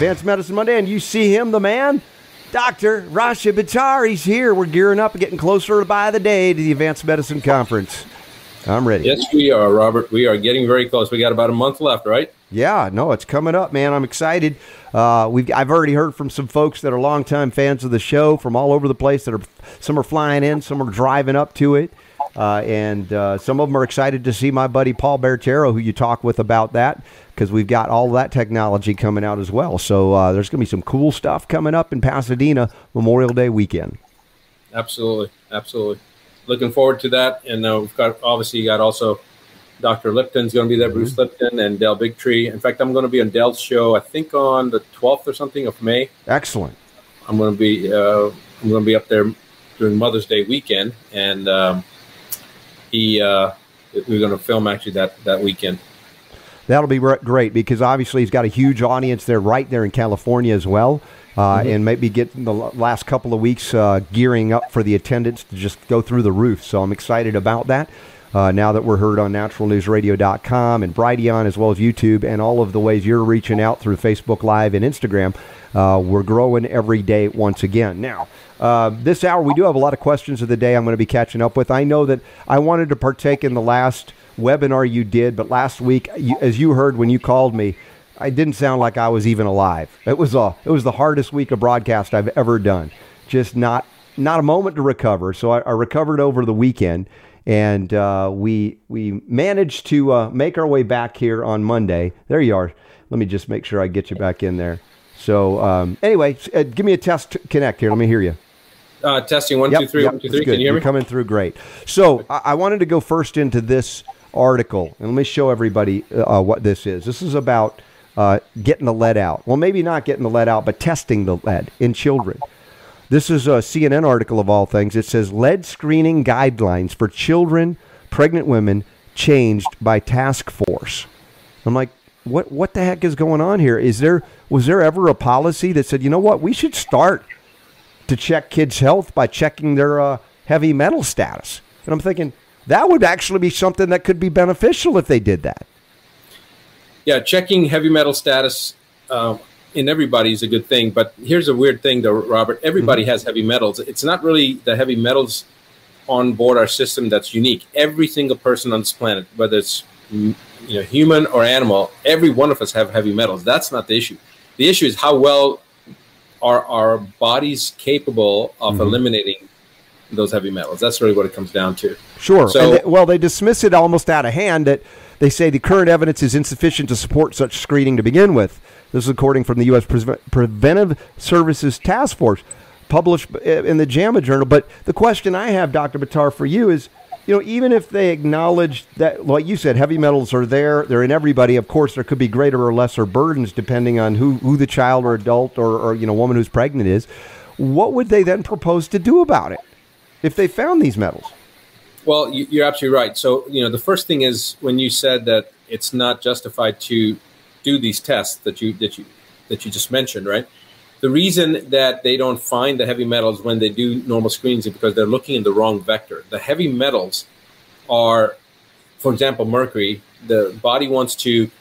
Advanced Medicine Monday, and you see him, the man, Dr. Rashid Buttar. He's here. We're gearing up and getting closer by the day to the Advanced Medicine Conference. I'm ready. Yes, we are, Robert. We are getting very close. We got about a month left, right? Yeah, no, it's coming up, man. I'm excited. I've already heard from some folks that are longtime fans of the show from all over the place. Some are flying in, some are driving up to it, and some of them are excited to see my buddy Paul Bertero, who you talk with about that, because we've got all that technology coming out as well. So there's going to be some cool stuff coming up in Pasadena Memorial Day weekend. Absolutely. Looking forward to that. And we've got also Dr. Lipton's going to be there, Bruce Lipton, and Del Bigtree. In fact, I'm going to be on Del's show, I think on the 12th or something of May. Excellent. I'm going to be up there during Mother's Day weekend, and we're going to film actually that weekend. That'll be great, because obviously he's got a huge audience there, right there in California as well. And maybe get the last couple of weeks gearing up for the attendance to just go through the roof. So I'm excited about that. Now that we're heard on naturalnewsradio.com and Brighteon, as well as YouTube, and all of the ways you're reaching out through Facebook Live and Instagram, we're growing every day once again. Now, this hour, we do have a lot of questions of the day I'm going to be catching up with. I know that I wanted to partake in the last webinar you did, but last week, as you heard when you called me, I didn't sound like I was even alive. It was the hardest week of broadcast I've ever done. Just not a moment to recover. So I recovered over the weekend, and we managed to make our way back here on Monday. There you are. Let me just make sure I get you back in there. So anyway, give me a test connect here. Let me hear you. Testing 1, 2, 3, 1, 2, 3. Can you hear me? You're coming through great. So I wanted to go first into this article, and let me show everybody what this is. This is about getting the lead out. Well, maybe not getting the lead out, but testing the lead in children. This is a CNN article of all things. It says lead screening guidelines for children, pregnant women changed by task force. I'm like, what the heck is going on here? Was there ever a policy that said, you know what, we should start to check kids' health by checking their heavy metal status? And I'm thinking that would actually be something that could be beneficial if they did that. Yeah, checking heavy metal status in everybody is a good thing. But here's a weird thing, though, Robert. Everybody has heavy metals. It's not really the heavy metals on board our system that's unique. Every single person on this planet, whether it's human or animal, every one of us have heavy metals. That's not the issue. The issue is how well are our bodies capable of eliminating those heavy metals. That's really what it comes down to. Sure. So, they dismiss it almost out of hand that they say the current evidence is insufficient to support such screening to begin with. This is according from the U.S. Preventive Services Task Force, published in the JAMA Journal. But the question I have, Dr. Buttar, for you is, even if they acknowledge that, like you said, heavy metals are there, they're in everybody. Of course, there could be greater or lesser burdens depending on who the child or adult or woman who's pregnant is. What would they then propose to do about it if they found these metals? Well, you're absolutely right. So, the first thing is when you said that it's not justified to do these tests that you just mentioned, right? The reason that they don't find the heavy metals when they do normal screenings is because they're looking in the wrong vector. The heavy metals are, for example, mercury. The body wants to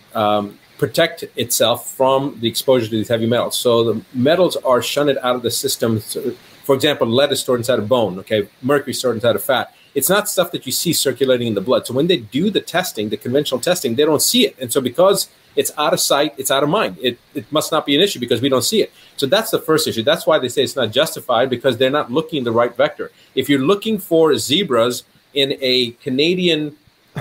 protect itself from the exposure to these heavy metals. So the metals are shunted out of the system. So, for example, lead is stored inside of bone. Okay, mercury is stored inside of fat. It's not stuff that you see circulating in the blood. So when they do the testing, the conventional testing, they don't see it. And so because it's out of sight, it's out of mind. It must not be an issue because we don't see it. So that's the first issue. That's why they say it's not justified, because they're not looking in the right vector. If you're looking for zebras in a Canadian,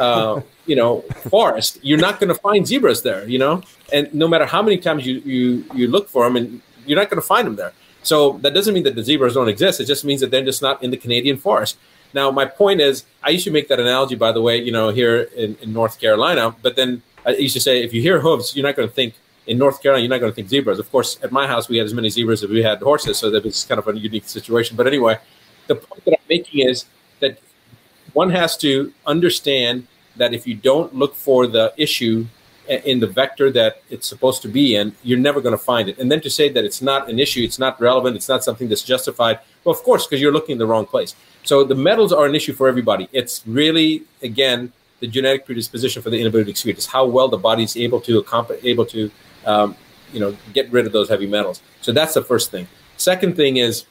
forest, you're not going to find zebras there, And no matter how many times you look for them, and you're not going to find them there. So that doesn't mean that the zebras don't exist. It just means that they're just not in the Canadian forest. Now, my point is, I used to make that analogy, by the way, here in North Carolina. But then I used to say, if you hear hooves, you're not going to think, in North Carolina, you're not going to think zebras. Of course, at my house, we had as many zebras as we had horses. So that was kind of a unique situation. But anyway, the point that I'm making is that one has to understand that if you don't look for the issue in the vector that it's supposed to be in, you're never going to find it. And then to say that it's not an issue, it's not relevant, it's not something that's justified, well, of course, because you're looking in the wrong place. So the metals are an issue for everybody. It's really, again, the genetic predisposition for the inability to excrete. It's how well the body is able to get rid of those heavy metals. So that's the first thing. Second thing is,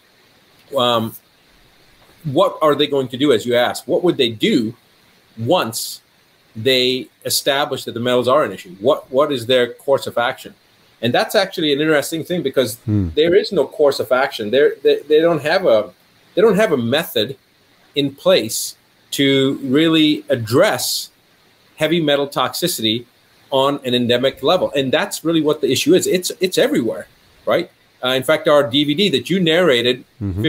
what are they going to do, as you asked? What would they do once they establish that the metals are an issue? What is their course of action? And that's actually an interesting thing, because there is no course of action. They don't have a method in place to really address heavy metal toxicity on an endemic level. And that's really what the issue is. It's everywhere, right? In fact, our DVD that you narrated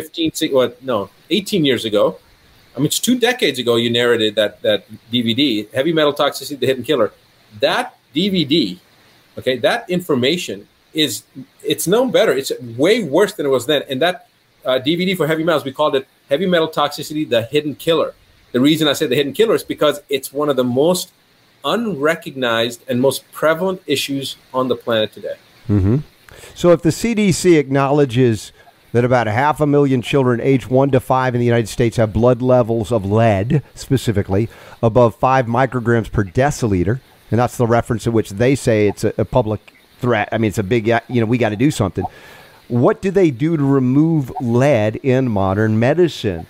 18 years ago, I mean, it's 2 decades ago you narrated that DVD, Heavy Metal Toxicity, The Hidden Killer. That DVD, okay, that information it's known better. It's way worse than it was then. And that DVD for heavy metals, we called it Heavy Metal Toxicity, The Hidden Killer. The reason I say The Hidden Killer is because it's one of the most unrecognized and most prevalent issues on the planet today. Mm-hmm. So if the CDC acknowledges that about 500,000 children aged 1 to 5 in the United States have blood levels of lead, specifically, above 5 micrograms per deciliter, and that's the reference at which they say it's a public threat. I mean, it's a big, we got to do something. What do they do to remove lead in modern medicine?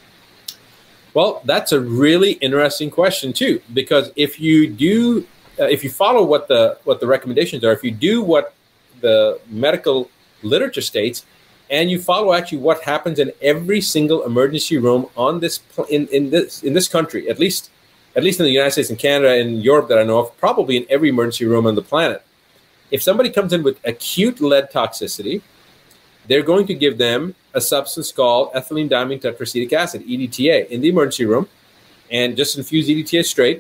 Well, that's a really interesting question too, because if you follow what the recommendations are, if you do what the medical literature states, and you follow actually what happens in every single emergency room on this in this country, at least in the United States and Canada and Europe that I know of, probably in every emergency room on the planet, if somebody comes in with acute lead toxicity, they're going to give them a substance called ethylene diamine tetracetic acid, EDTA, in the emergency room, and just infuse EDTA straight.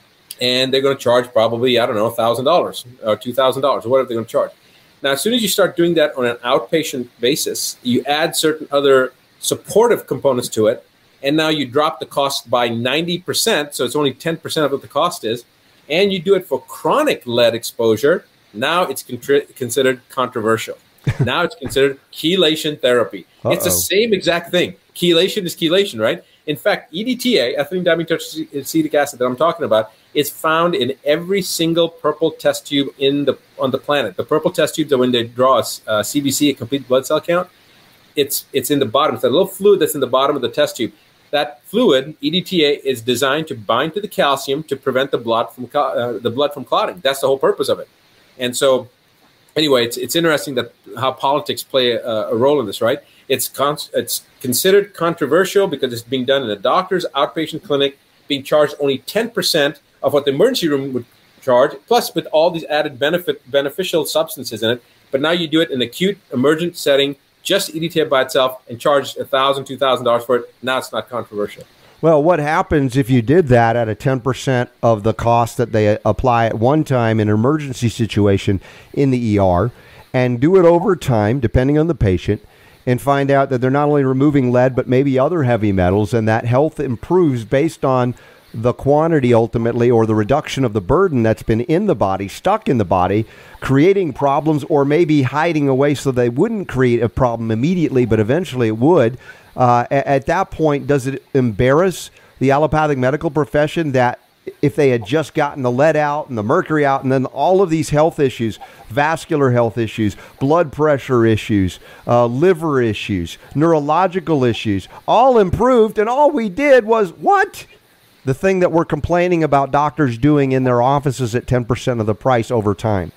And they're going to charge probably, $1,000 or $2,000 or whatever they're going to charge. Now, as soon as you start doing that on an outpatient basis, you add certain other supportive components to it, and now you drop the cost by 90%, so it's only 10% of what the cost is, and you do it for chronic lead exposure. Now it's considered controversial. Now it's considered chelation therapy. It's the same exact thing. Chelation is chelation, right? In fact, EDTA, ethylene diamine tetracetic acid that I'm talking about, is found in every single purple test tube on the planet. The purple test tubes are when they draw a CBC, a complete blood cell count. It's in the bottom. It's a little fluid that's in the bottom of the test tube. That fluid, EDTA, is designed to bind to the calcium to prevent the blood from clotting. That's the whole purpose of it. And so, anyway, it's interesting that how politics play a role in this, right? It's considered controversial because it's being done in a doctor's outpatient clinic, being charged only 10% of what the emergency room would charge, plus with all these added beneficial substances in it. But now you do it in an acute emergent setting, just EDTA by itself, and charge $1,000, $2,000 for it. Now it's not controversial. Well, what happens if you did that at a 10% of the cost that they apply at one time in an emergency situation in the ER, and do it over time, depending on the patient, and find out that they're not only removing lead, but maybe other heavy metals, and that health improves based on the quantity ultimately, or the reduction of the burden that's been in the body, stuck in the body, creating problems, or maybe hiding away so they wouldn't create a problem immediately, but eventually it would. At that point, does it embarrass the allopathic medical profession that if they had just gotten the lead out and the mercury out, and then all of these health issues, vascular health issues, blood pressure issues, liver issues, neurological issues, all improved, and all we did was what? The thing that we're complaining about doctors doing in their offices at 10% of the price over time.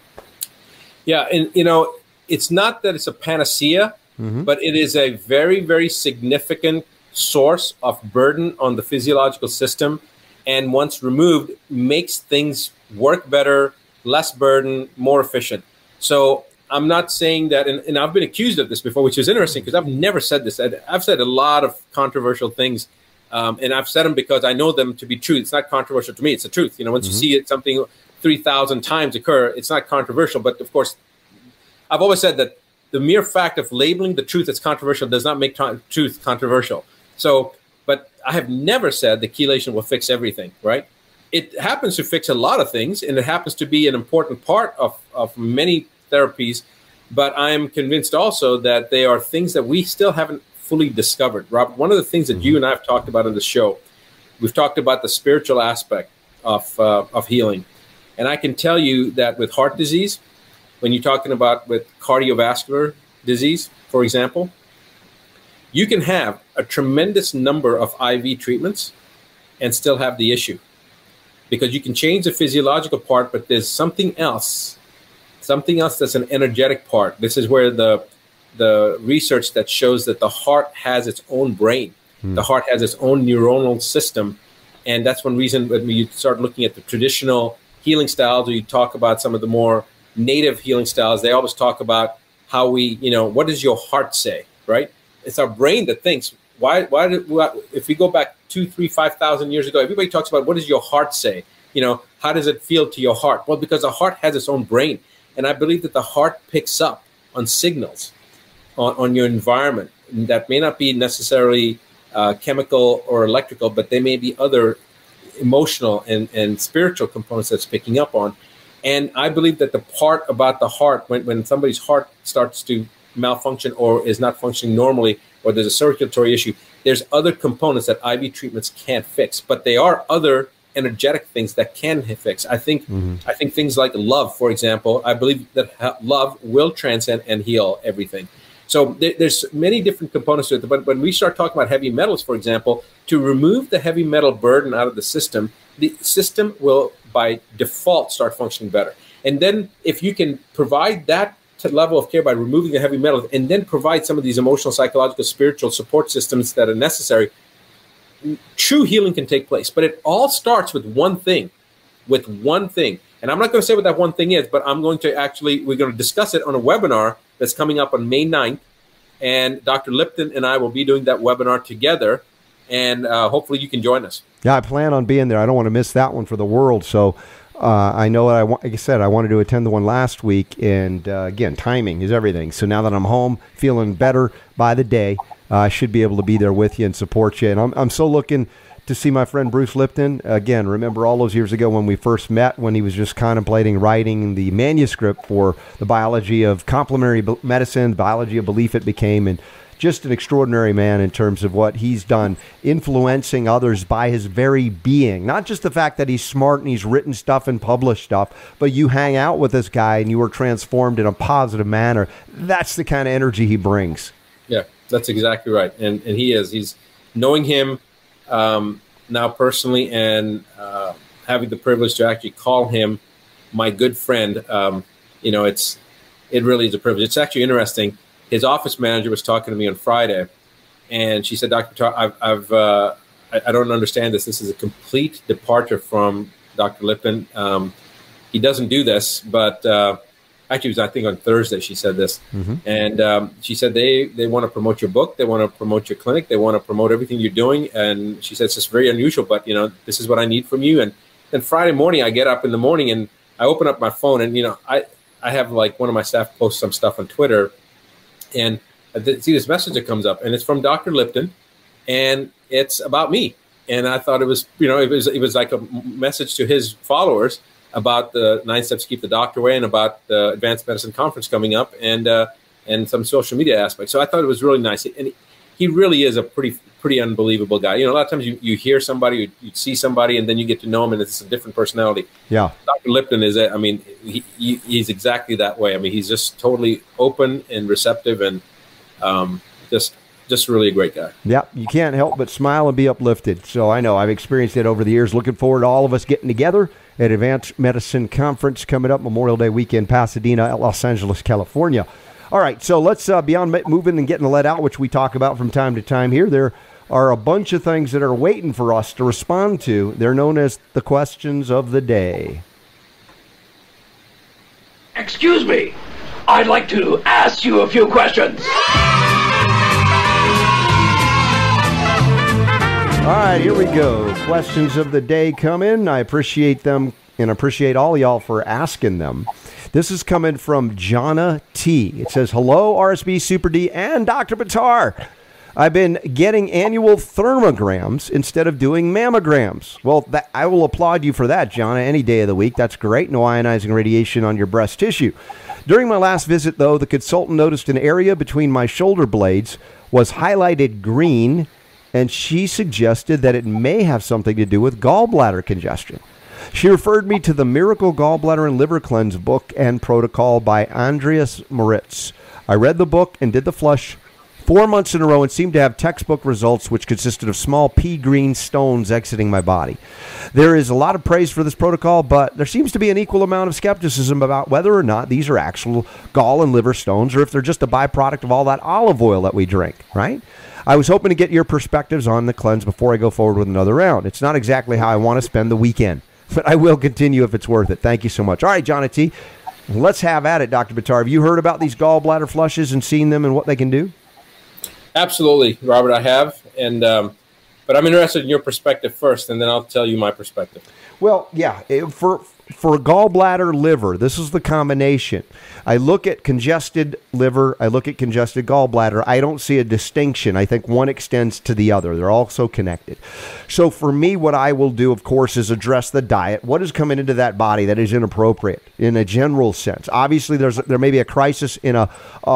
Yeah, and it's not that it's a panacea, but it is a very, very significant source of burden on the physiological system. And once removed, makes things work better, less burden, more efficient. So I'm not saying that, and I've been accused of this before, which is interesting because I've never said this. I've said a lot of controversial things, and I've said them because I know them to be true. It's not controversial to me. It's the truth. Once you see something 3,000 times occur, it's not controversial. But of course, I've always said that the mere fact of labeling the truth as controversial does not make truth controversial. So, but I have never said that chelation will fix everything, right? It happens to fix a lot of things, and it happens to be an important part of many therapies. But I am convinced also that they are things that we still haven't fully discovered. Rob, one of the things that you and I have talked about on the show, we've talked about the spiritual aspect of healing. And I can tell you that with heart disease, when you're talking about with cardiovascular disease, for example, you can have a tremendous number of IV treatments and still have the issue, because you can change the physiological part, but there's something else that's an energetic part. This is where the research that shows that the heart has its own brain. The heart has its own neuronal system. And that's one reason when you start looking at the traditional healing styles, or you talk about some of the more native healing styles, they always talk about how we, what does your heart say, right? It's our brain that thinks. If we go back 2,000, 3,000, 5,000 years ago, everybody talks about what does your heart say? How does it feel to your heart? Well, because the heart has its own brain. And I believe that the heart picks up on signals on your environment that may not be necessarily chemical or electrical, but they may be other emotional and spiritual components that's picking up on. And I believe that the part about the heart, when somebody's heart starts to malfunction or is not functioning normally, or there's a circulatory issue, there's other components that IV treatments can't fix, but they are other energetic things that can fix. I think things like love, for example, I believe that love will transcend and heal everything. So there's many different components to it. But when we start talking about heavy metals, for example, to remove the heavy metal burden out of the system will by default start functioning better. And then if you can provide that level of care by removing the heavy metals, and then provide some of these emotional, psychological, spiritual support systems that are necessary, true healing can take place. But it all starts with one thing. And I'm not going to say what that one thing is, but we're going to discuss it on a webinar that's coming up on May 9th. And Dr. Lipton and I will be doing that webinar together. And hopefully you can join us. Yeah, I plan on being there. I don't want to miss that one for the world. So I know like I said, I wanted to attend the one last week. And again, timing is everything. So now that I'm home, feeling better by the day, I should be able to be there with you and support you. And I'm so looking to see my friend Bruce Lipton. Again, remember all those years ago when we first met, when he was just contemplating writing the manuscript for the biology of complementary medicine, biology of belief it became, and just an extraordinary man in terms of what he's done, influencing others by his very being. Not just the fact that he's smart and he's written stuff and published stuff, but you hang out with this guy and you are transformed in a positive manner. That's the kind of energy he brings. Yeah, that's exactly right. And he's knowing him now personally, and having the privilege to actually call him my good friend, it really is a privilege. It's actually interesting. His office manager was talking to me on Friday, and she said, "Dr. Buttar, I don't understand this. This is a complete departure from Dr. Lipton. He doesn't do this, but actually, it was, I think, on Thursday she said this. And she said they want to promote your book. They want to promote your clinic. They want to promote everything you're doing. And she said, it's just very unusual, but, this is what I need from you. And then Friday morning, I get up in the morning and I open up my phone, and, I have like one of my staff post some stuff on Twitter, and I see this message that comes up, and it's from Dr. Lipton, and it's about me. And I thought it was, it was like a message to his followers about the 9 Steps to Keep the Doctor Away, and about the Advanced Medicine Conference coming up, and some social media aspects. So I thought it was really nice. And he really is a pretty unbelievable guy. A lot of times you hear somebody, you see somebody, and then you get to know him, and it's a different personality. Yeah. Dr. Lipton is, he's exactly that way. He's just totally open and receptive, and just really a great guy. Yeah, you can't help but smile and be uplifted. So I know I've experienced it over the years. Looking forward to all of us getting together at Advanced Medicine Conference coming up Memorial Day weekend, Pasadena, Los Angeles, California. All right, so let's beyond moving and getting let out, which we talk about from time to time here. There are a bunch of things that are waiting for us to respond to. They're known as the questions of the day. Excuse me, I'd like to ask you a few questions. All right, here we go. Questions of the day come in. I appreciate them and appreciate all y'all for asking them. This is coming from Jonna T. It says, hello, RSB Super D and Dr. Buttar. I've been getting annual thermograms instead of doing mammograms. Well, I will applaud you for that, Jonna, any day of the week. That's great. No ionizing radiation on your breast tissue. During my last visit, though, the consultant noticed an area between my shoulder blades was highlighted green, and she suggested that it may have something to do with gallbladder congestion. She referred me to the Miracle Gallbladder and Liver Cleanse book and protocol by Andreas Moritz. I read the book and did the flush 4 months in a row and seemed to have textbook results, which consisted of small pea green stones exiting my body. There is a lot of praise for this protocol, but there seems to be an equal amount of skepticism about whether or not these are actual gall and liver stones or if they're just a byproduct of all that olive oil that we drink, right? I was hoping to get your perspectives on the cleanse before I go forward with another round. It's not exactly how I want to spend the weekend, but I will continue if it's worth it. Thank you so much. All right, Johnny T., let's have at it, Dr. Buttar. Have you heard about these gallbladder flushes and seen them and what they can do? Absolutely, Robert, I have. And but I'm interested in your perspective first, and then I'll tell you my perspective. Well, yeah, for gallbladder, liver, this is the combination. I look at congested liver, I look at congested gallbladder. I don't see a distinction. I think one extends to the other. They're also connected. So for me, what I will do, of course, is address the diet. What is coming into that body that is inappropriate in a general sense? Obviously, there may be a crisis in a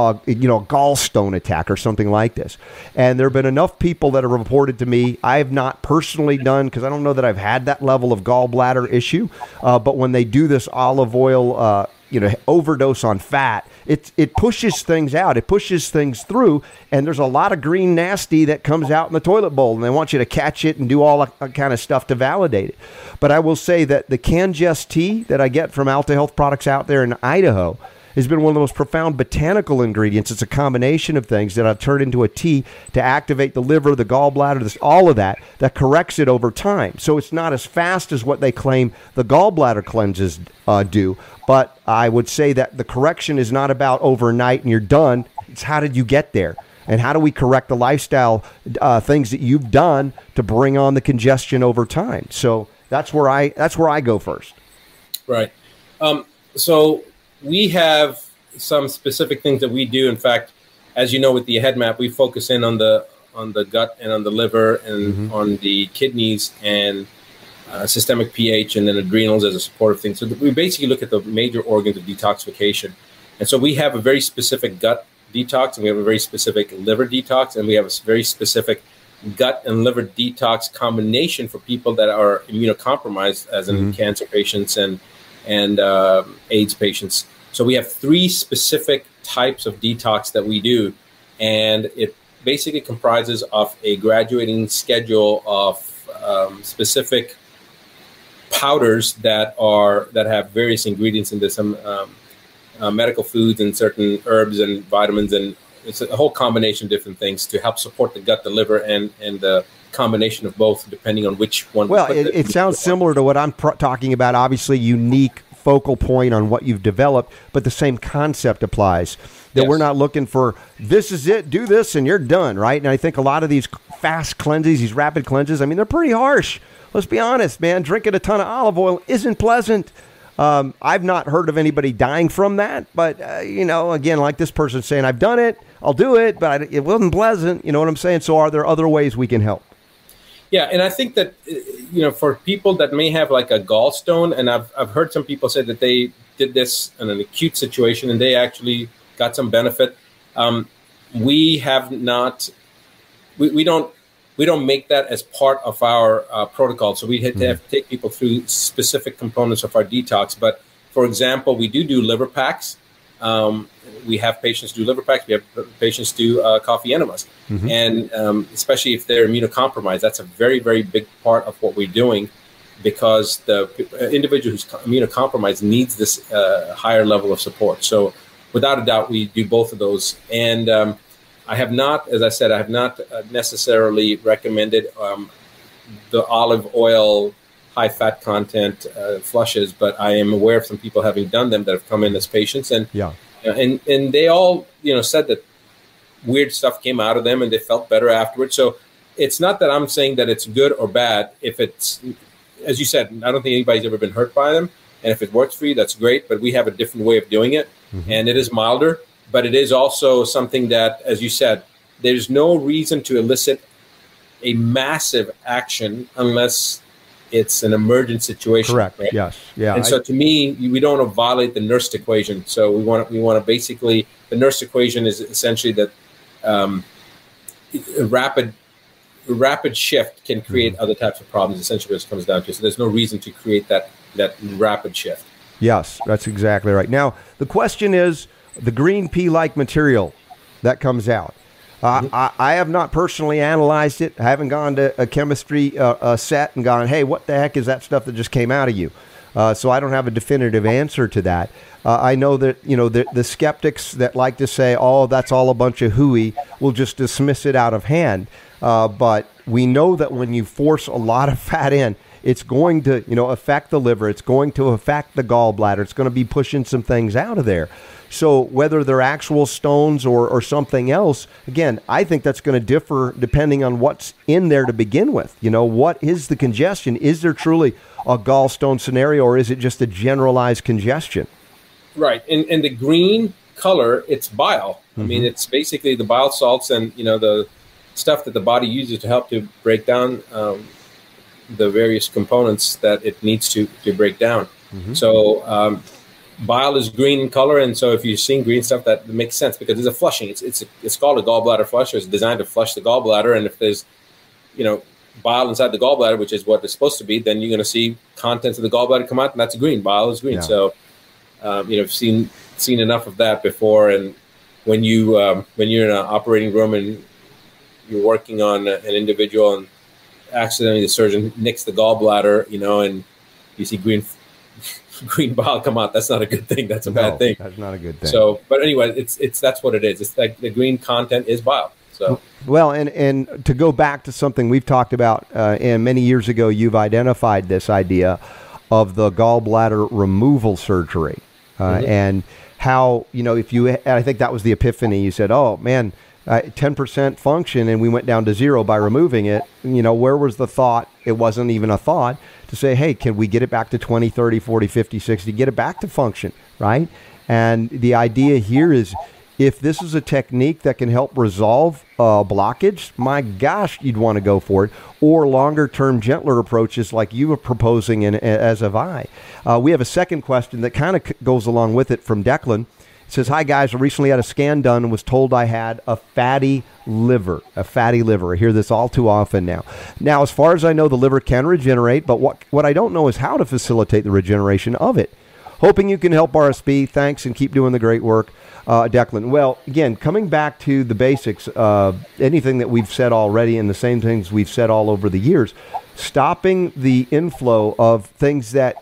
gallstone attack or something like this. And there have been enough people that have reported to me. I have not personally done, because I don't know that I've had that level of gallbladder issue, but when they do this olive oil overdose on fat, it pushes things out, it pushes things through, and there's a lot of green nasty that comes out in the toilet bowl, and they want you to catch it and do all that kind of stuff to validate it. But I will say that the Cangest tea that I get from Alta Health Products out there in Idaho has been one of the most profound botanical ingredients. It's a combination of things that I've turned into a tea to activate the liver, the gallbladder, all of that corrects it over time. So it's not as fast as what they claim the gallbladder cleanses do, but I would say that the correction is not about overnight and you're done. It's how did you get there? And how do we correct the lifestyle things that you've done to bring on the congestion over time? So that's where I go first. Right. So we have some specific things that we do. In fact, as you know, with the head map, we focus in on the gut and on the liver and on the kidneys and systemic pH and then adrenals as a supportive thing. So we basically look at the major organs of detoxification. And so we have a very specific gut detox, and we have a very specific liver detox, and we have a very specific gut and liver detox combination for people that are immunocompromised, as in cancer patients and AIDS patients. So we have 3 specific types of detox that we do, and it basically comprises of a graduating schedule of specific powders that have various ingredients in this, some medical foods and certain herbs and vitamins, and it's a whole combination of different things to help support the gut, the liver, and the combination of both, depending on which one. Well, it sounds similar to what I'm talking about. Obviously, unique focal point on what you've developed, but the same concept applies. That we're not looking for, this is it, do this, and you're done, right? And I think a lot of these fast cleanses, these rapid cleanses, I mean, they're pretty harsh. Let's be honest, man. Drinking a ton of olive oil isn't pleasant. I've not heard of anybody dying from that, but, again, like this person saying, I've done it, I'll do it, but it wasn't pleasant. You know what I'm saying? So are there other ways we can help? Yeah, and I think that, for people that may have like a gallstone, and I've heard some people say that they did this in an acute situation and they actually got some benefit. We have not, we don't make that as part of our protocol. So we have to take people through specific components of our detox. But for example, we do liver packs. We have patients do liver packs. We have patients do coffee enemas. And especially if they're immunocompromised, that's a very, very big part of what we're doing, because the individual who's immunocompromised needs this higher level of support. So without a doubt, we do both of those. And I have not, as I said, I have not necessarily recommended the olive oil high fat content flushes, but I am aware of some people having done them that have come in as patients, and they all said that weird stuff came out of them and they felt better afterwards. So it's not that I'm saying that it's good or bad. If it's, as you said, I don't think anybody's ever been hurt by them, and if it works for you, that's great. But we have a different way of doing it, and it is milder. But it is also something that, as you said, there's no reason to elicit a massive action unless it's an emergent situation. Correct. Right? Yes. Yeah. And so to me, we don't want to violate the Nernst equation. So we want to basically, the Nernst equation is essentially that a rapid shift can create other types of problems, essentially what it comes down to. So there's no reason to create that that rapid shift. Yes, that's exactly right. Now, the question is the green pea-like material that comes out. I have not personally analyzed it. I haven't gone to a chemistry set and gone, hey, what the heck is that stuff that just came out of you? So I don't have a definitive answer to that. I know that, the skeptics that like to say, oh, that's all a bunch of hooey, will just dismiss it out of hand. But we know that when you force a lot of fat in, it's going to, affect the liver. It's going to affect the gallbladder. It's going to be pushing some things out of there. So whether they're actual stones or something else, again, I think that's going to differ depending on what's in there to begin with. What is the congestion? Is there truly a gallstone scenario, or is it just a generalized congestion? Right. And the green color, it's bile. I mean, it's basically the bile salts and, the stuff that the body uses to help to break down the various components that it needs to break down. So bile is green in color, and so if you're seeing green stuff, that makes sense because it's a flushing. It's called a gallbladder flusher. It's designed to flush the gallbladder, and if there's bile inside the gallbladder, which is what it's supposed to be, then you're going to see contents of the gallbladder come out, and that's green. Bile is green. Yeah. So I've seen enough of that before, and when you're in an operating room and you're working on an individual and accidentally the surgeon nicks the gallbladder, and you see green bile come out, that's not a good thing. That's a bad thing. That's not a good thing. So, but anyway, it's that's what it is. It's like the green content is bile. So well, and to go back to something we've talked about, and many years ago, you've identified this idea of the gallbladder removal surgery, and how I think that was the epiphany. You said, "Oh man, 10% function," and we went down to 0 by removing it. Where was the thought? It wasn't even a thought to say, hey, can we get it back to 20, 30, 40, 50, 60, get it back to function, right? And the idea here is, if this is a technique that can help resolve blockage, my gosh, you'd want to go for it. Or longer-term, gentler approaches like you were proposing, and as have I. We have a second question that kind of goes along with it from Declan. It says, hi, guys. I recently had a scan done and was told I had a fatty liver. A fatty liver. I hear this all too often now. Now, as far as I know, the liver can regenerate, but what I don't know is how to facilitate the regeneration of it. Hoping you can help RSP. Thanks, and keep doing the great work. Declan. Well, again, coming back to the basics, anything that we've said already and the same things we've said all over the years, stopping the inflow of things that,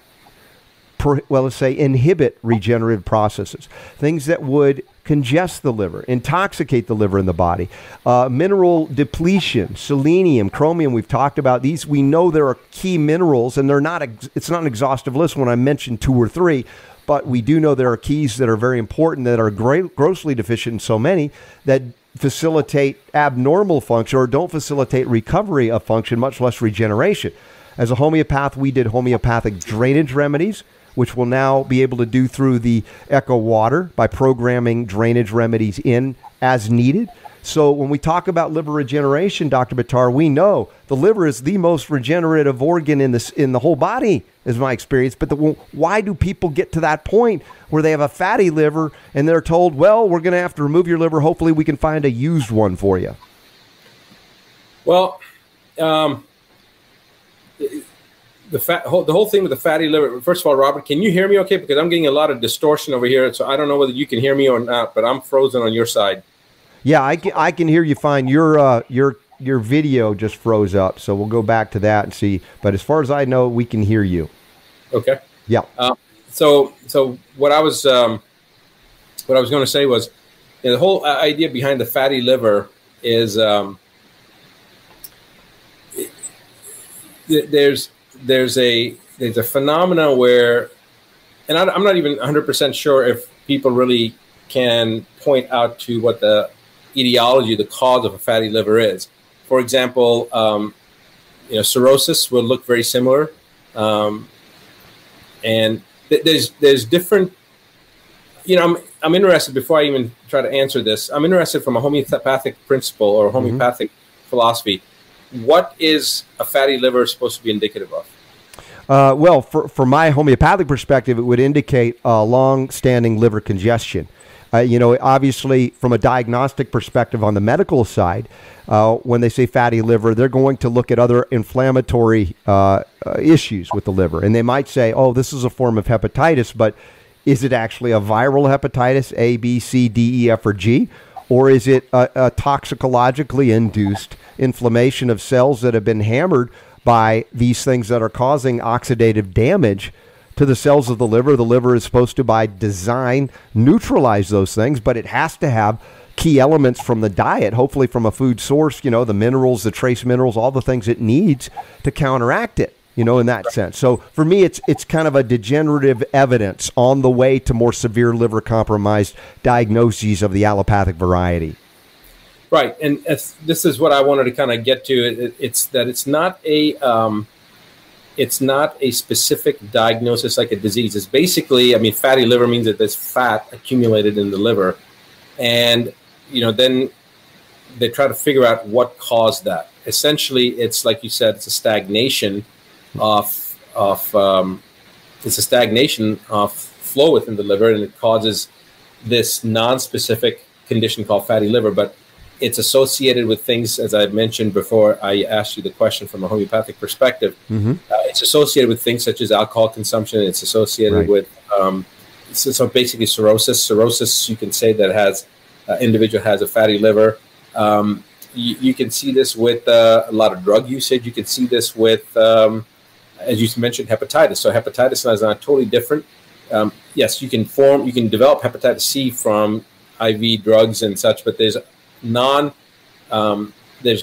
let's say, inhibit regenerative processes, things that would congest the liver, intoxicate the liver and the body, mineral depletion, selenium, chromium, we've talked about these. We know there are key minerals, and it's not an exhaustive list when I mentioned 2 or 3, but we do know there are keys that are very important that are grossly deficient in so many that facilitate abnormal function or don't facilitate recovery of function, much less regeneration. As a homeopath, we did homeopathic drainage remedies, which we'll now be able to do through the Echo Water by programming drainage remedies in as needed. So when we talk about liver regeneration, Dr. Buttar, we know the liver is the most regenerative organ in the whole body, is my experience. But why do people get to that point where they have a fatty liver and they're told, well, we're going to have to remove your liver. Hopefully we can find a used one for you. Well, the whole thing with the fatty liver, first of all, Robert, can you hear me okay? Because I'm getting a lot of distortion over here. So I don't know whether you can hear me or not, but I'm frozen on your side. Yeah, I can hear you fine. Your video just froze up, so we'll go back to that and see. But as far as I know, we can hear you. Okay. Yeah. So what I was going to say was, the whole idea behind the fatty liver is there's a phenomena where, and I'm not even 100% sure if people really can point out to what the etiology, the cause of a fatty liver is. For example, cirrhosis will look very similar, and there's different. I'm interested, before I even try to answer this, I'm interested from a homeopathic principle or homeopathic philosophy. What is a fatty liver supposed to be indicative of? Well, from my homeopathic perspective, it would indicate long-standing liver congestion. Obviously, from a diagnostic perspective on the medical side, when they say fatty liver, they're going to look at other inflammatory issues with the liver. And they might say, oh, this is a form of hepatitis, but is it actually a viral hepatitis, A, B, C, D, E, F, or G? Or is it a toxicologically induced inflammation of cells that have been hammered by these things that are causing oxidative damage to the cells of the liver? The liver is supposed to, by design, neutralize those things, but it has to have key elements from the diet, hopefully from a food source, the minerals, the trace minerals, all the things it needs to counteract it, in that sense. So for me, it's kind of a degenerative evidence on the way to more severe liver compromised diagnoses of the allopathic variety. Right, and this is what I wanted to kind of get to. It's not a specific diagnosis like a disease. It's basically, fatty liver means that there's fat accumulated in the liver, and then they try to figure out what caused that. Essentially, it's like you said, it's a stagnation of flow within the liver, and it causes this non-specific condition called fatty liver, but it's associated with things, as I mentioned before I asked you the question from a homeopathic perspective. Mm-hmm. It's associated with things such as alcohol consumption. It's associated with, so basically cirrhosis. Cirrhosis, you can say that has individual has a fatty liver. You can see this with a lot of drug usage. You can see this with, as you mentioned, hepatitis. So hepatitis is not totally different. Yes, you can develop hepatitis C from IV drugs and such, but there's non-drug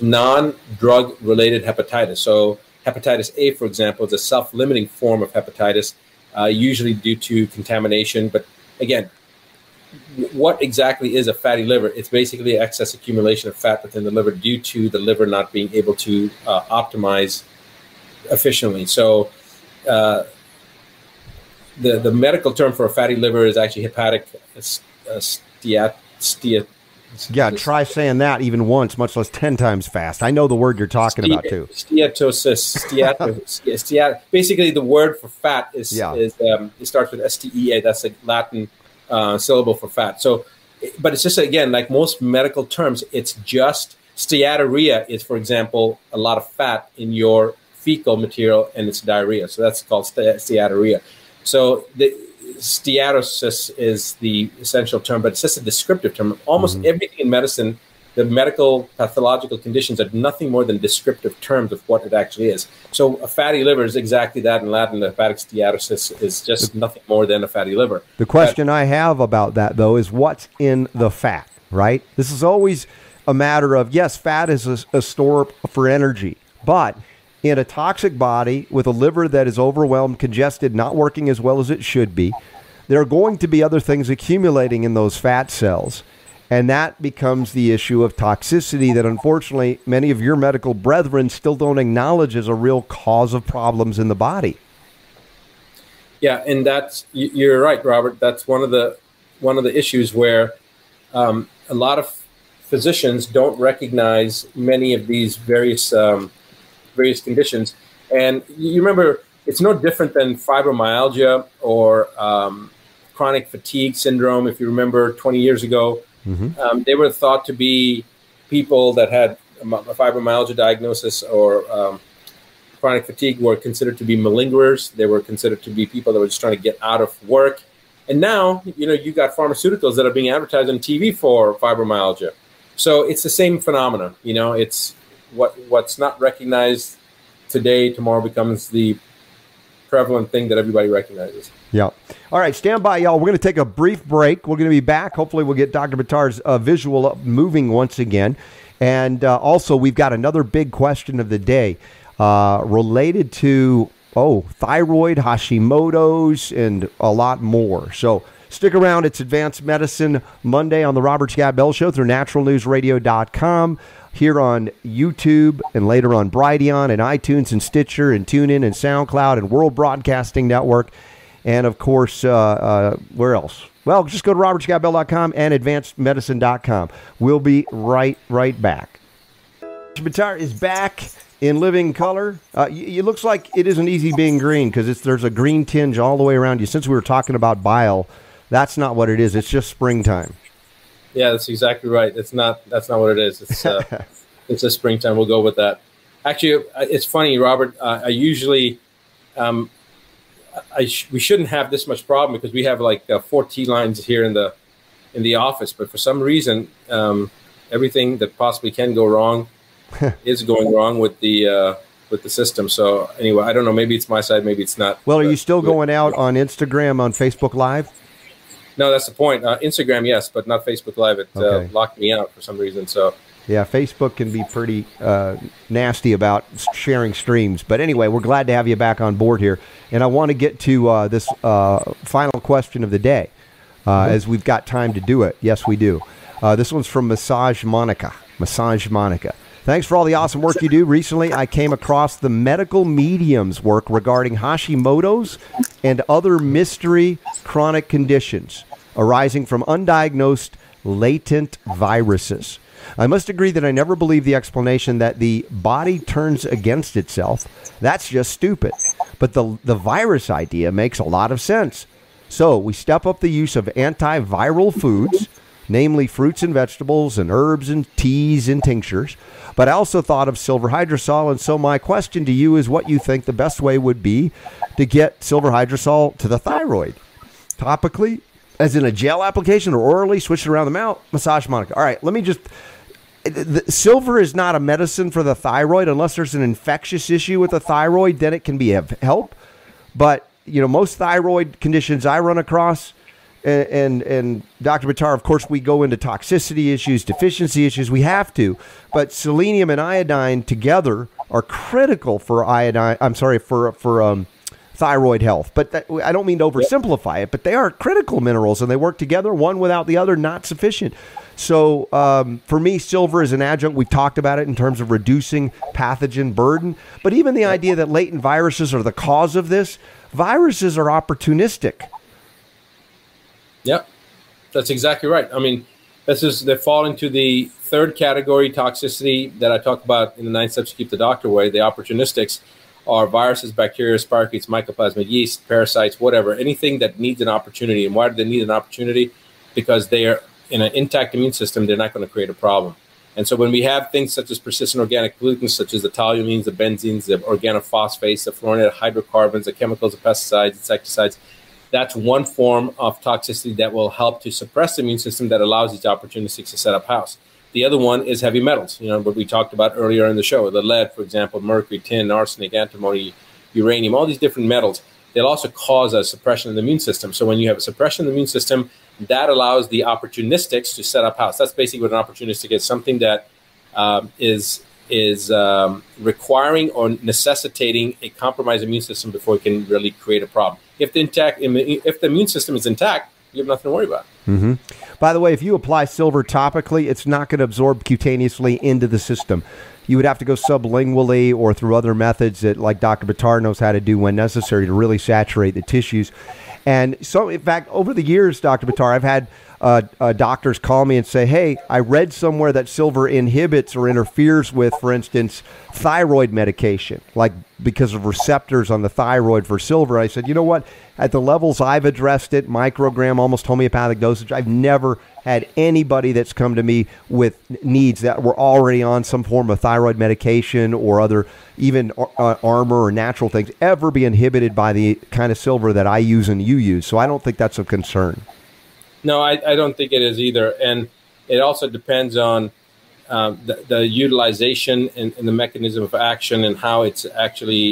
related hepatitis. So hepatitis A, for example, is a self-limiting form of hepatitis, usually due to contamination. But again, what exactly is a fatty liver? It's basically excess accumulation of fat within the liver due to the liver not being able to optimize efficiently. So the medical term for a fatty liver is actually hepatic steatosis. Yeah, try saying that even once, much less 10 times fast. I know the word you're talking about, too. Steatosis. Basically, the word for fat it starts with STEA. That's a Latin syllable for fat. So, but it's just, again, like most medical terms, it's just steatorrhea is, for example, a lot of fat in your fecal material, and it's diarrhea. So that's called steatorrhea. So the steatosis is the essential term, but it's just a descriptive term. Almost everything in medicine, the medical pathological conditions are nothing more than descriptive terms of what it actually is. So a fatty liver is exactly that in Latin. The hepatic steatosis is just nothing more than a fatty liver. The question I have about that, though, is what's in the fat, right? This is always a matter of, yes, fat is a store for energy, but in a toxic body with a liver that is overwhelmed, congested, not working as well as it should be, there are going to be other things accumulating in those fat cells. And that becomes the issue of toxicity that, unfortunately, many of your medical brethren still don't acknowledge as a real cause of problems in the body. Yeah, and you're right, Robert. That's one of the issues where a lot of physicians don't recognize many of these various conditions. And you remember, it's no different than fibromyalgia or chronic fatigue syndrome. If you remember 20 years ago, they were thought to be people that had a fibromyalgia diagnosis or chronic fatigue were considered to be malingerers. They were considered to be people that were just trying to get out of work. And now, you got pharmaceuticals that are being advertised on TV for fibromyalgia. So it's the same phenomena. It's what's not recognized today, tomorrow becomes the prevalent thing that everybody recognizes. Yeah. All right, stand by, y'all. We're going to take a brief break. We're going to be back. Hopefully we'll get Dr. Buttar's visual up moving once again. And also, we've got another big question of the day related to, thyroid, Hashimoto's, and a lot more. So stick around. It's Advanced Medicine Monday on the Robert Scott Bell Show through naturalnewsradio.com, here on YouTube, and later on Brighteon and iTunes and Stitcher and TuneIn and SoundCloud and World Broadcasting Network. And, of course, where else? Well, just go to robertscottbell.com and advancedmedicine.com. We'll be right back. Buttar is back in living color. It looks like it isn't easy being green because there's a green tinge all the way around you. Since we were talking about bile That's not what it is. It's just springtime. Yeah, that's exactly right. That's not what it is. It's it's a springtime. We'll go with that. Actually, it's funny, Robert. I usually we shouldn't have this much problem because we have like 4 T lines here in the office. But for some reason, everything that possibly can go wrong is going wrong with the system. So anyway, I don't know. Maybe it's my side. Maybe it's not. Well, are you still going out on Instagram, on Facebook Live? No, that's the point. Instagram, yes, but not Facebook Live. It locked me out for some reason. So yeah, Facebook can be pretty nasty about sharing streams. But anyway, we're glad to have you back on board here. And I want to get to this final question of the day, as we've got time to do it. Yes, we do. This one's from Massage Monica. Massage Monica. Thanks for all the awesome work you do. Recently, I came across the medical medium's work regarding Hashimoto's and other mystery chronic conditions arising from undiagnosed latent viruses. I must agree that I never believed the explanation that the body turns against itself. That's just stupid. But the virus idea makes a lot of sense. So we step up the use of antiviral foods, namely fruits and vegetables and herbs and teas and tinctures. But I also thought of silver hydrosol, and so my question to you is what you think the best way would be to get silver hydrosol to the thyroid. Topically, as in a gel application, or orally, switch it around the mouth. Massage Monica. All right, let me just... Silver is not a medicine for the thyroid unless there's an infectious issue with the thyroid. Then it can be of help. But, you know, most thyroid conditions I run across... And Dr. Buttar, of course, we go into toxicity issues, deficiency issues. We have to. But selenium and iodine together are critical for thyroid health. But I don't mean to oversimplify it, but they are critical minerals, and they work together. One without the other, not sufficient. So for me, silver is an adjunct. We've talked about it in terms of reducing pathogen burden. But even the idea that latent viruses are the cause of this, viruses are opportunistic. Yep, that's exactly right. I mean, they fall into the third category, toxicity, that I talk about in the 9 Steps to Keep the Doctor Away. The opportunistics are viruses, bacteria, spirochetes, mycoplasma, yeast, parasites, whatever, anything that needs an opportunity. And why do they need an opportunity? Because they are in an intact immune system, they're not going to create a problem. And so when we have things such as persistent organic pollutants, such as the toluenes, the benzenes, the organophosphates, the fluorinated hydrocarbons, the chemicals, the pesticides, insecticides, that's one form of toxicity that will help to suppress the immune system that allows these opportunistics to set up house. The other one is heavy metals, what we talked about earlier in the show. The lead, for example, mercury, tin, arsenic, antimony, uranium, all these different metals. They'll also cause a suppression of the immune system. So when you have a suppression of the immune system, that allows the opportunistics to set up house. That's basically what an opportunistic is, something that is requiring or necessitating a compromised immune system before it can really create a problem. If the immune system is intact, you have nothing to worry about. Mm-hmm. By the way, if you apply silver topically, it's not going to absorb cutaneously into the system. You would have to go sublingually or through other methods that, like Dr. Buttar knows how to do when necessary, to really saturate the tissues. And so, in fact, over the years, Dr. Buttar, I've had doctors call me and say, hey, I read somewhere that silver inhibits or interferes with, for instance, thyroid medication, like because of receptors on the thyroid for silver. I said, you know what? At the levels I've addressed it, microgram, almost homeopathic dosage, I've never had anybody that's come to me with needs that were already on some form of thyroid medication or other, even armor or natural things, ever be inhibited by the kind of silver that I use and you use. So I don't think that's a concern. No, I don't think it is either. And it also depends on the utilization and the mechanism of action and how it's actually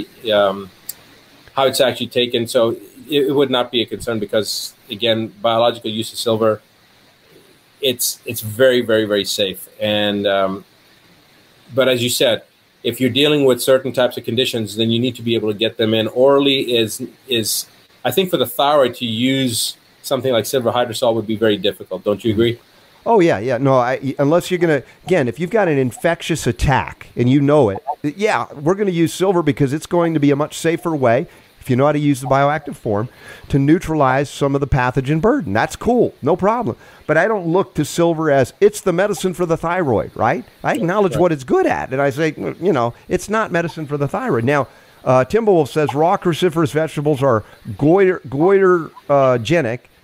taken. So it would not be a concern because, again, biological use of silver, it's very, very, very safe. And but as you said, if you're dealing with certain types of conditions, then you need to be able to get them in orally. Is I think for the thyroid to use something like silver hydrosol would be very difficult. Don't you agree? Oh, yeah. No, unless you're going to, again, if you've got an infectious attack and you know it, yeah, we're going to use silver because it's going to be a much safer way, if you know how to use the bioactive form, to neutralize some of the pathogen burden. That's cool. No problem. But I don't look to silver as it's the medicine for the thyroid, right? I acknowledge what it's good at. And I say, it's not medicine for the thyroid. Now, Timberwolf says raw cruciferous vegetables are goiterogenic,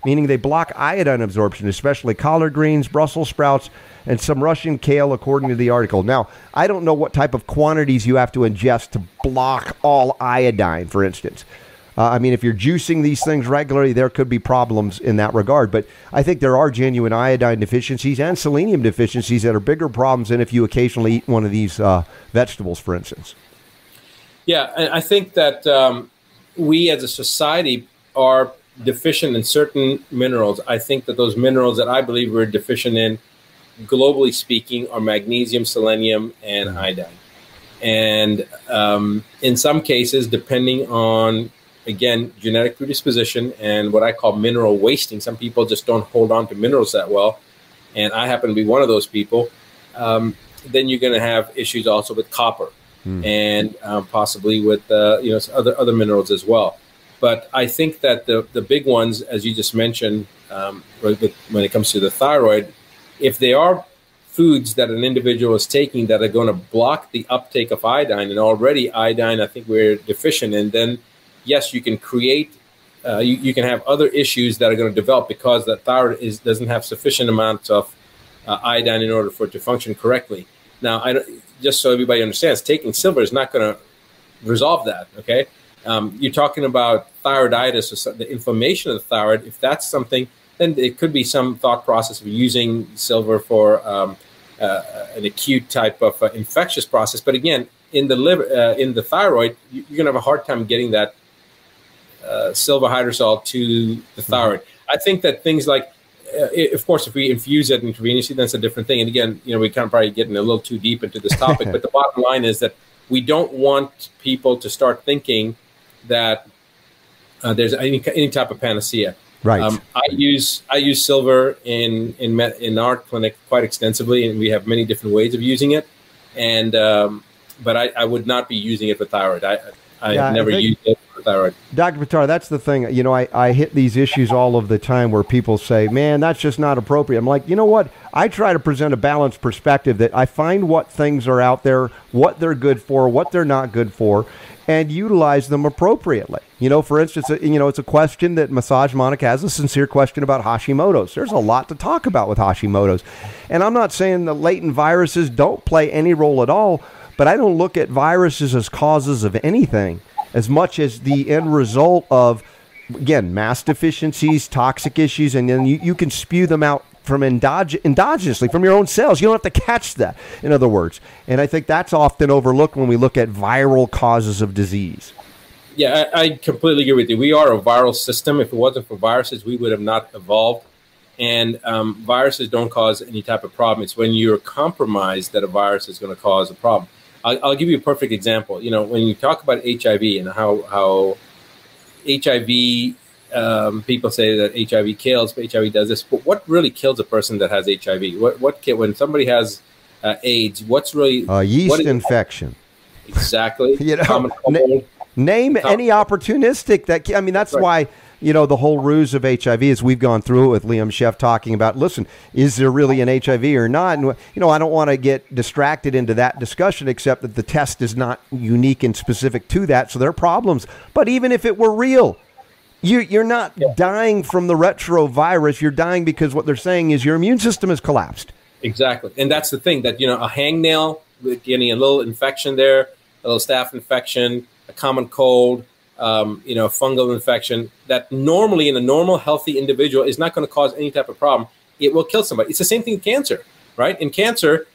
meaning they block iodine absorption, especially collard greens, Brussels sprouts, and some Russian kale, according to the article. Now, I don't know what type of quantities you have to ingest to block all iodine, for instance. I mean, if you're juicing these things regularly, there could be problems in that regard. But I think there are genuine iodine deficiencies and selenium deficiencies that are bigger problems than if you occasionally eat one of these vegetables, for instance. Yeah, and I think that we as a society are deficient in certain minerals. I think that those minerals that I believe we're deficient in, globally speaking, are magnesium, selenium, and iodine. And in some cases, depending on, again, genetic predisposition and what I call mineral wasting, some people just don't hold on to minerals that well, and I happen to be one of those people, then you're going to have issues also with copper and possibly with other minerals as well. But I think that the big ones, as you just mentioned, when it comes to the thyroid, if they are foods that an individual is taking that are going to block the uptake of iodine, and already iodine I think we're deficient in, then yes, you can create, you can have other issues that are going to develop because that thyroid doesn't have sufficient amounts of iodine in order for it to function correctly. Now, just so everybody understands, taking silver is not going to resolve that, okay? You're talking about thyroiditis, or the inflammation of the thyroid. If that's something, then it could be some thought process of using silver for an acute type of infectious process. But again, in the liver, in the thyroid, you're going to have a hard time getting that silver hydrosol to the thyroid. I think that things like, of course, if we infuse it intravenously, that's a different thing. And again, we kind of probably getting a little too deep into this topic. But the bottom line is that we don't want people to start thinking that there's any type of panacea. Right. I use silver in our clinic quite extensively, and we have many different ways of using it. And but I would not be using it for thyroid. I have never used it for thyroid. Dr. Buttar, that's the thing. I hit these issues all of the time where people say, man, that's just not appropriate. I'm like, you know what? I try to present a balanced perspective that I find what things are out there, what they're good for, what they're not good for, and utilize them appropriately. For instance, it's a question that Massage Monica has, a sincere question about Hashimoto's. There's a lot to talk about with Hashimoto's. And I'm not saying the latent viruses don't play any role at all, but I don't look at viruses as causes of anything as much as the end result of, again, mass deficiencies, toxic issues, and then you can spew them out from endogenously, from your own cells. You don't have to catch that, in other words. And I think that's often overlooked when we look at viral causes of disease. Yeah, I completely agree with you. We are a viral system. If it wasn't for viruses, we would have not evolved. And viruses don't cause any type of problem. It's when you're compromised that a virus is going to cause a problem. I'll give you a perfect example. When you talk about HIV and how HIV, people say that HIV kills, but HIV does this. But what really kills a person that has HIV? When somebody has AIDS, what's really yeast infection? Exactly. Common cold. Name any opportunistic that's right. Why. The whole ruse of HIV is we've gone through it with Liam Sheff talking about, listen, is there really an HIV or not? And, I don't want to get distracted into that discussion, except that the test is not unique and specific to that. So there are problems. But even if it were real, you're not dying from the retrovirus. You're dying because what they're saying is your immune system has collapsed. Exactly. And that's the thing that, a hangnail, getting a little infection there, a little staph infection, a common cold, fungal infection that normally in a normal, healthy individual is not going to cause any type of problem. It will kill somebody. It's the same thing in cancer, right? In cancer,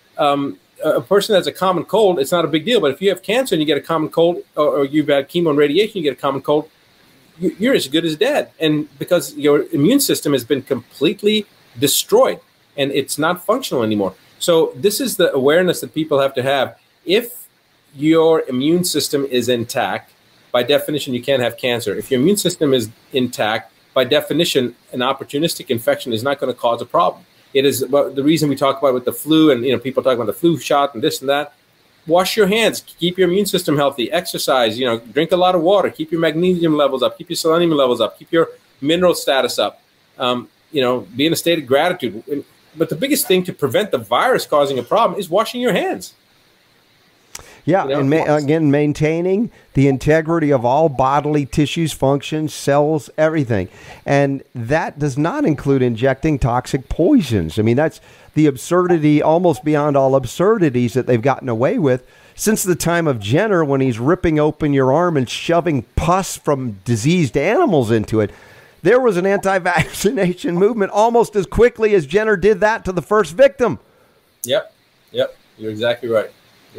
a person that has a common cold, it's not a big deal. But if you have cancer and you get a common cold, or you've had chemo and radiation, you get a common cold, you're as good as dead. And because your immune system has been completely destroyed and it's not functional anymore. So this is the awareness that people have to have. If your immune system is intact, by definition, you can't have cancer. If your immune system is intact, by definition, an opportunistic infection is not going to cause a problem. It is the reason we talk about with the flu, and people talk about the flu shot and this and that. Wash your hands, keep your immune system healthy, exercise, drink a lot of water, keep your magnesium levels up, keep your selenium levels up, keep your mineral status up. Be in a state of gratitude. But the biggest thing to prevent the virus causing a problem is washing your hands. Yeah, and again, maintaining the integrity of all bodily tissues, functions, cells, everything. And that does not include injecting toxic poisons. I mean, that's the absurdity, almost beyond all absurdities, that they've gotten away with since the time of Jenner, when he's ripping open your arm and shoving pus from diseased animals into it. There was an anti-vaccination movement almost as quickly as Jenner did that to the first victim. Yep. You're exactly right.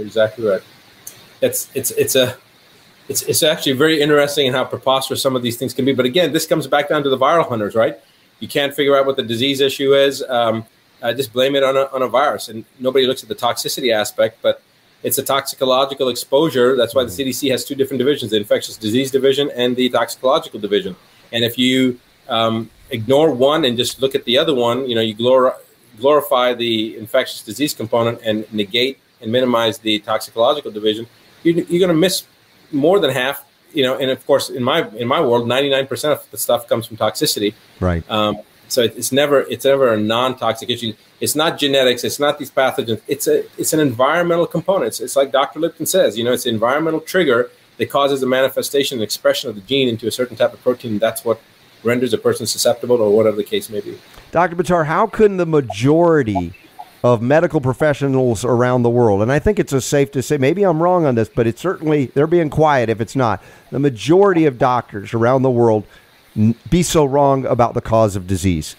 It's actually very interesting in how preposterous some of these things can be. But again, this comes back down to the viral hunters, right? You can't figure out what the disease issue is. Just blame it on a virus, and nobody looks at the toxicity aspect. But it's a toxicological exposure. That's why the CDC has two different divisions: the infectious disease division and the toxicological division. And if you ignore one and just look at the other one, you glorify the infectious disease component and negate and minimize the toxicological division, you're going to miss more than half. And of course, in my world, 99% of the stuff comes from toxicity. Right. So it's never a non-toxic issue. It's not genetics. It's not these pathogens. It's an environmental component. It's like Dr. Lipton says. It's an environmental trigger that causes a manifestation and expression of the gene into a certain type of protein. That's what renders a person susceptible, or whatever the case may be. Dr. Buttar, how can the majority of medical professionals around the world, and I think it's safe to say, maybe I'm wrong on this, but it's certainly, they're being quiet if it's not, the majority of doctors around the world be so wrong about the cause of disease?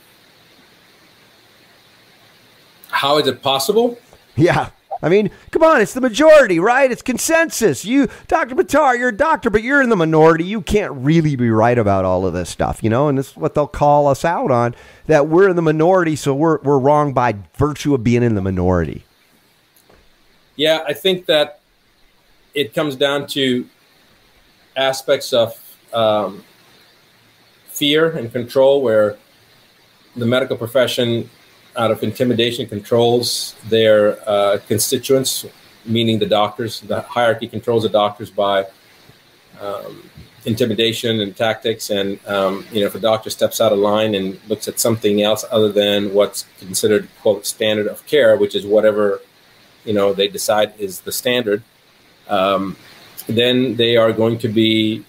How is it possible? Yeah. I mean, come on, it's the majority, right? It's consensus. You, Dr. Buttar, you're a doctor, but you're in the minority. You can't really be right about all of this stuff, and this is what they'll call us out on, that we're in the minority, so we're wrong by virtue of being in the minority. Yeah, I think that it comes down to aspects of fear and control, where the medical profession, out of intimidation, controls their constituents, meaning the doctors. The hierarchy controls the doctors by intimidation and tactics. And, if a doctor steps out of line and looks at something else other than what's considered, quote, standard of care, which is whatever, they decide is the standard, then they are going to be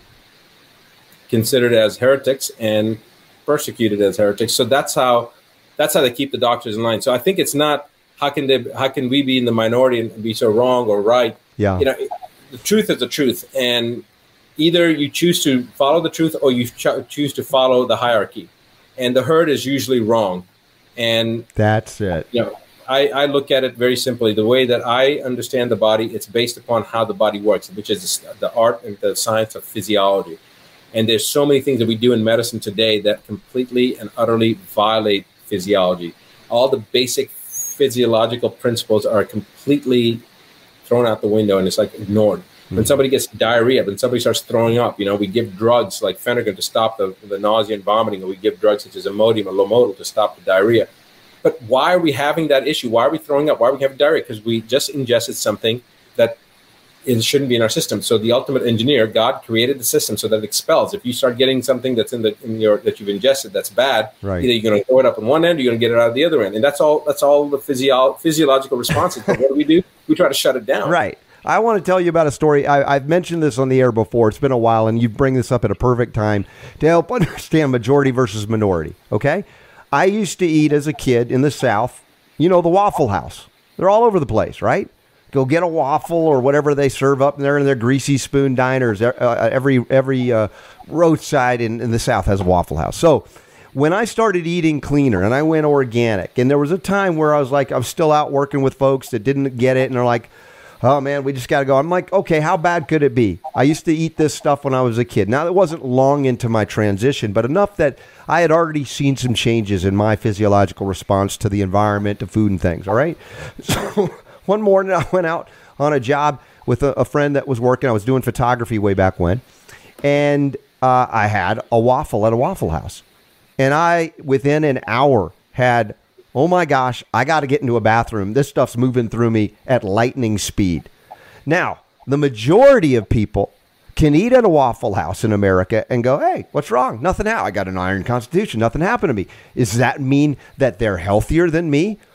considered as heretics and persecuted as heretics. So that's how they keep the doctors in line. So I think it's not how can we be in the minority and be so wrong or right. Yeah. The truth is the truth, and either you choose to follow the truth or you choose to follow the hierarchy, and the herd is usually wrong. And that's it. I look at it very simply. The way that I understand the body, it's based upon how the body works, which is the art and the science of physiology. And there's so many things that we do in medicine today that completely and utterly violate physiology. All the basic physiological principles are completely thrown out the window, and it's like ignored. When somebody gets diarrhea, when somebody starts throwing up, we give drugs like Phenergan to stop the nausea and vomiting, or we give drugs such as Imodium or Lomotil to stop the diarrhea. But why are we having that issue? Why are we throwing up? Why are we having diarrhea? Because we just ingested something that it shouldn't be in our system. So the ultimate engineer, God, created the system so that it expels. If you start getting something that's that you've ingested that's bad, right, either you're going to throw it up on one end or you're going to get it out of the other end. And that's all the physiological responses. But what do? We try to shut it down. Right. I want to tell you about a story. I've mentioned this on the air before. It's been a while, and you bring this up at a perfect time to help understand majority versus minority, okay? I used to eat as a kid in the South, the Waffle House. They're all over the place, right? Go get a waffle or whatever they serve up there in their greasy spoon diners. Every roadside in the South has a Waffle House. So when I started eating cleaner and I went organic, and there was a time where I was still out working with folks that didn't get it, and they're like, oh, man, we just got to go. I'm like, okay, how bad could it be? I used to eat this stuff when I was a kid. Now, it wasn't long into my transition, but enough that I had already seen some changes in my physiological response to the environment, to food and things, all right? So one morning, I went out on a job with a friend that was working. I was doing photography way back when, and I had a waffle at a Waffle House. And I, within an hour, had, oh my gosh, I got to get into a bathroom. This stuff's moving through me at lightning speed. Now, the majority of people can eat at a Waffle House in America and go, hey, what's wrong? Nothing happened. I got an iron constitution. Nothing happened to me. Does that mean that they're healthier than me?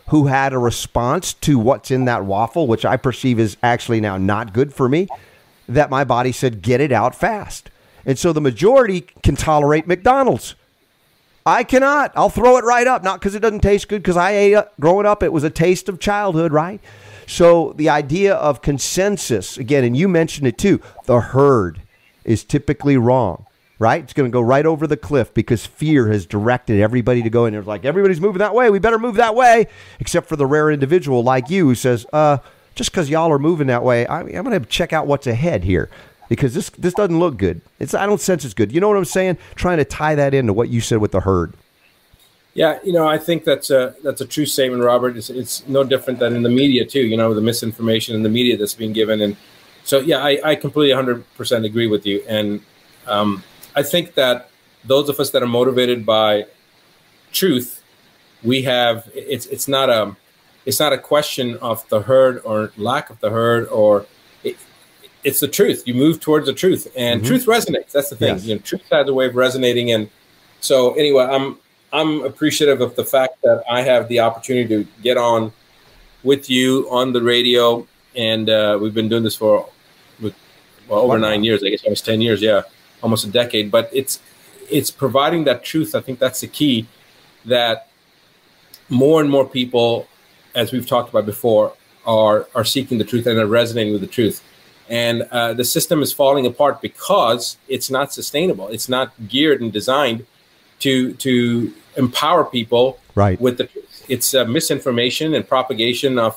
who had a response to what's in that waffle, which I perceive is actually now not good for me, that my body said, get it out fast. And so the majority can tolerate McDonald's. I cannot. I'll throw it right up, not because it doesn't taste good, because I ate it growing up. It was a taste of childhood, right? So the idea of consensus, again, and you mentioned it too, the herd is typically wrong, right? It's going to go right over the cliff because fear has directed everybody to go in there. Like, everybody's moving that way. We better move that way, except for the rare individual like you who says, just because y'all are moving that way, I'm going to check out what's ahead here because this doesn't look good. I don't sense it's good. You know what I'm saying? Trying to tie that into what you said with the herd. Yeah, I think that's a true statement, Robert. It's no different than in the media too. The misinformation in the media that's being given, and so yeah, I completely 100% agree with you. And I think that those of us that are motivated by truth, we have it's not a question of the herd or lack of the herd, or it's the truth. You move towards the truth, and truth resonates. That's the thing. Yes. Truth has a way of resonating, and so anyway, I'm appreciative of the fact that I have the opportunity to get on with you on the radio, and we've been doing this for over 9 years. I guess almost 10 years, yeah, almost a decade. But it's providing that truth. I think that's the key. That more and more people, as we've talked about before, are seeking the truth and are resonating with the truth. And the system is falling apart because it's not sustainable. It's not geared and designed to empower people with the truth. It's misinformation and propagation of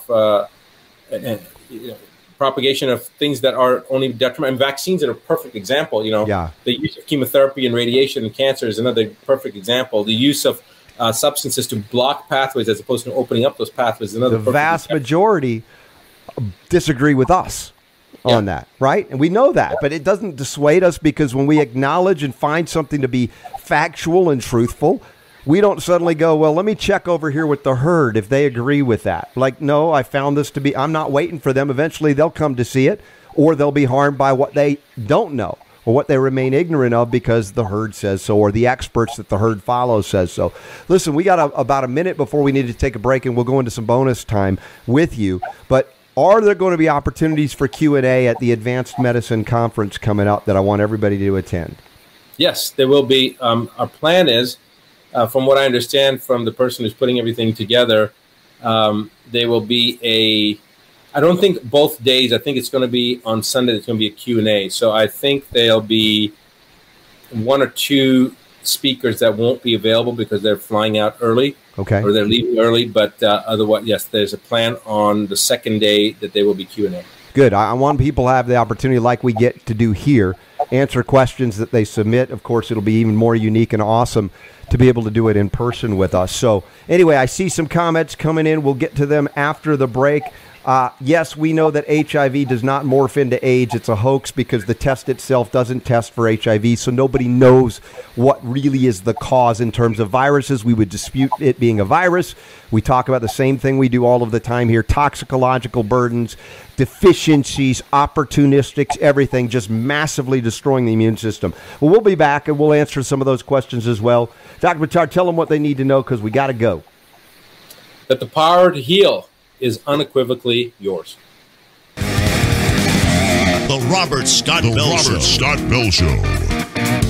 things that are only detrimental. And vaccines are a perfect example. The use of chemotherapy and radiation and cancer is another perfect example. The use of substances to block pathways as opposed to opening up those pathways is another. The vast majority disagree with us on that, right? And we know that, but it doesn't dissuade us, because when we acknowledge and find something to be factual and truthful, we don't suddenly go, well, let me check over here with the herd if they agree with that. Like, no, I found this to be, I'm not waiting for them. Eventually they'll come to see it, or they'll be harmed by what they don't know or what they remain ignorant of because the herd says so, or the experts that the herd follows says so. Listen, we got about a minute before we need to take a break, and we'll go into some bonus time with you. But are there going to be opportunities for Q&A at the Advanced Medicine Conference coming up that I want everybody to attend? Yes, there will be. Our plan is, from what I understand from the person who's putting everything together, there will be I don't think both days. I think it's going to be on Sunday. It's going to be a Q&A. So I think there'll be one or two speakers that won't be available because they're flying out early. Okay. Or they're leaving early. But otherwise, yes, there's a plan on the second day that there will be Q&A. Good. I want people to have the opportunity, like we get to do here, answer questions that they submit. Of course, it'll be even more unique and awesome to be able to do it in person with us. So anyway, I see some comments coming in. We'll get to them after the break. Yes, we know that HIV does not morph into AIDS. It's a hoax because the test itself doesn't test for HIV, so nobody knows what really is the cause in terms of viruses. We would dispute it being a virus. We talk about the same thing we do all of the time here: toxicological burdens, deficiencies, opportunistics, everything just massively destroying the immune system. Well, we'll be back and we'll answer some of those questions as well. Dr. Buttar, tell them what they need to know because we got to go. That the power to heal is unequivocally yours. The Robert Scott Bell Show.